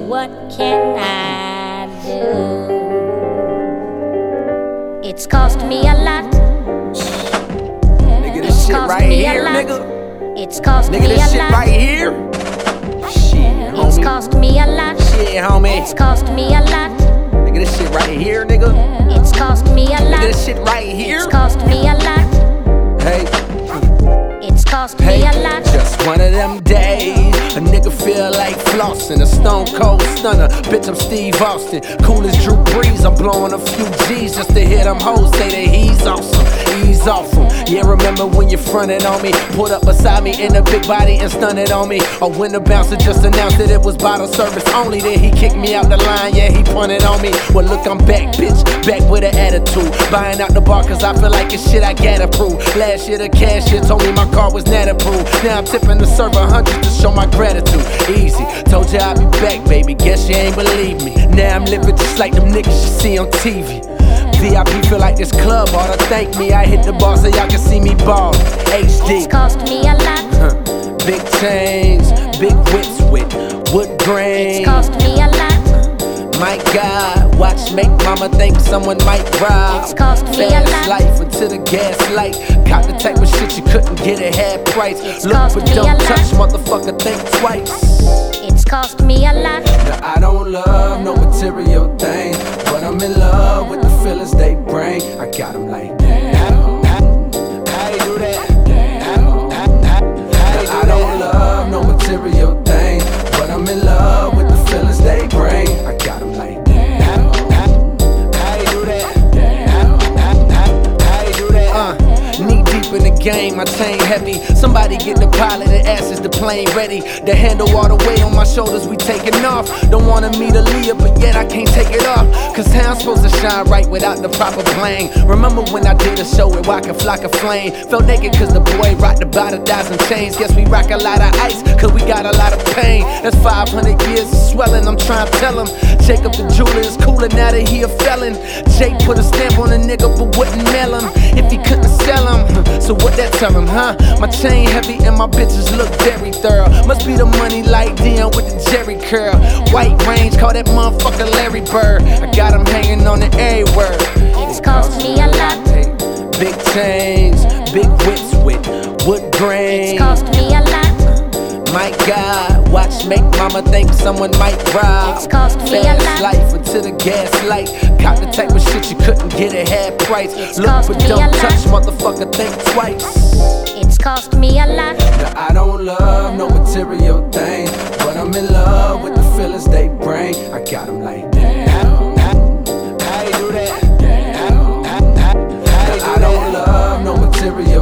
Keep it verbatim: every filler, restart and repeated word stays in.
what can I do? It's cost me a lot. Nigga, this shit right here, nigga. It's cost me a Nigga, lot. this shit right here. Shit, homie. It's cost me a lot. Shit, homie. It's cost me a lot. Nigga, this shit right here, nigga. It's cost me a lot. Nigga, this shit right here. It's cost me a lot. Hey. It's cost Hey, me a lot. just one of them days. A nigga feel like flossing, a stone cold stunner. Bitch, I'm Steve Austin, cool as Drew Brees. I'm blowing a few G's just to hear them hoes say that he's awesome. Ease off him. Yeah, remember when you fronted on me, pulled up beside me in a big body and stunted on me. Or when the bouncer just announced that it was bottle service only, then he kicked me out the line. Yeah, he punted on me. Well, look, I'm back, bitch, back with an attitude. Buying out the bar cause I feel like it's shit I gotta prove. Last year the cashier told me my car was not approved. Now I'm tipping the server hundreds to show my gratitude. Easy, told you I'd be back, baby. Guess you ain't believe me. Now I'm living just like them niggas you see on T V. V I P feel like this club ought to thank me. I hit the bar so y'all can see me ball. H D. It's cost me a lot. Huh. Big chains, big whips with wood grain. It's cost me a lot. My God, watch make mama think someone might rob. It's cost me a Fast lot. life until the gas light. Caught the type of shit you couldn't get at half price. It's Look cost but me a don't lot. touch, motherfucker, think twice. It's cost me a lot. Now I don't love no material things, but I'm in love with the feelings they bring. I got them like that. How you do that? I don't love no material things, but I'm in love with the feelings they bring. I got them like that. How you do that? How you do that? Uh, knee deep in the game, my chain heavy. Somebody get the pilot and ask is the plane ready. The handle all the way on my shoulders, we taking off. Don't wanna meet Aaliyah, but yet I can't take it off. Cause town's supposed to shine right without the proper bling. Remember when I did a show with Waka Flocka Flame? Felt naked cause the boy rocked about a thousand chains. Guess we rock a lot of ice cause we got a lot of pain. That's five hundred years of swelling, I'm trying to tell him. Jacob the jeweler is cooler now that he a felon. Jake put a stamp on a nigga but wouldn't mail him if he couldn't sell him. So what that tell him, huh? My chain heavy and my bitches look very thorough. Must be the money like Dion with the Jerry curl. White range, call that motherfucker Larry Bird. I got him hanging on the every word. It's cost me a lot. Big chains, big whips with wood grain. It's cost me a lot. My God, watch make mama think someone might rob. It's cost me a Fast lot. life until the gas light. Caught the type of shit you couldn't get at half price. It's Look cost but me a don't lot. touch, motherfucker, think twice. It's cost me a lot. Now I don't love no material things, but I'm in love with the feelings they bring. I got them like that. How you do that? I don't love no material